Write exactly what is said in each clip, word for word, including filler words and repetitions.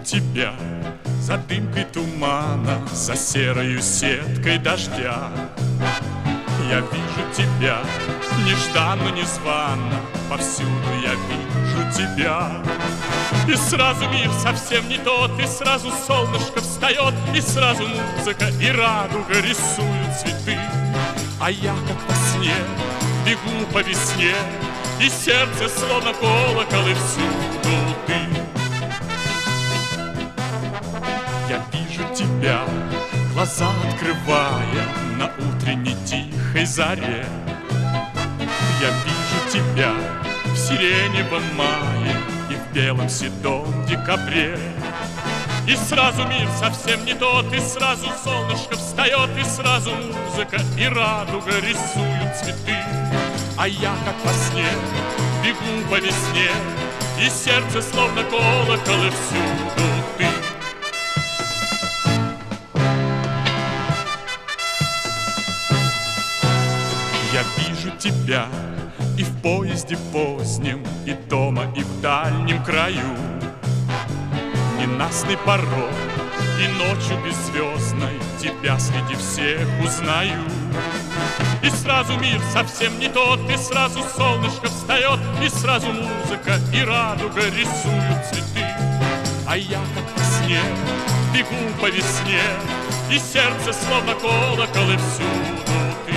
тебя за дымкой тумана, за серою сеткой дождя. Я вижу тебя нежданно-незванно, повсюду я вижу тебя. И сразу мир совсем не тот, и сразу солнышко встает, и сразу музыка и радуга рисуют цветы. А я, как во сне, бегу по весне, и сердце словно колокол, и всюду ты. Я вижу тебя, глаза открывая на утренней тихой заре. Я вижу тебя в сиреневом мае и в белом седом декабре. И сразу мир совсем не тот, и сразу солнышко встает, и сразу музыка и радуга рисуют цветы. А я, как во сне, бегу по весне, и сердце словно колокол, и всюду ты. Я вижу тебя и в поезде позднем, и дома, и в дальнем краю. Ненастный порог и ночью беззвездной тебя среди всех узнаю. И сразу мир совсем не тот, и сразу солнышко встает, и сразу музыка и радуга рисуют цветы. А я, как во сне, бегу по весне, и сердце словно колокол, и всюду ты.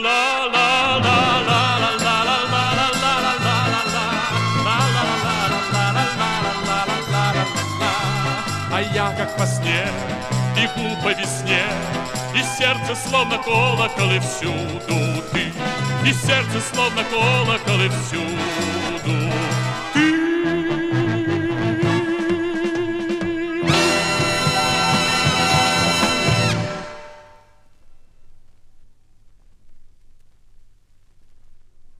А я, как во сне, бегу по весне, и сердце словно колокол, и всюду ты. И сердце словно колокол, и всюду